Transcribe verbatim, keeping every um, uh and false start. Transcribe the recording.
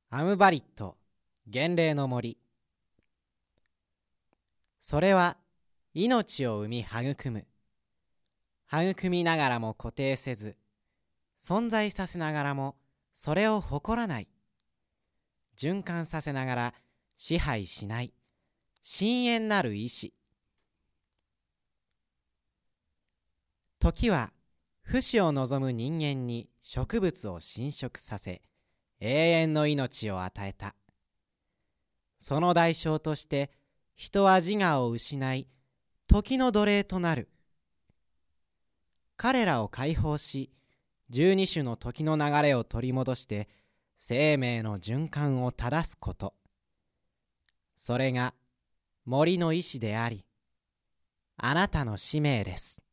アムバリット原霊の森。それは命を生み育む。育みながらも固定せず、存在させながらもそれを誇らない。循環させながら支配しない。深遠なる意志。時は不死を望む人間に植物を侵食させ、永遠の命を与えた。その代償として人は自我を失い、時の奴隷となる。彼らを解放し、十二種の時の流れを取り戻して生命の循環を正すこと。それが森の意志であり、あなたの使命です。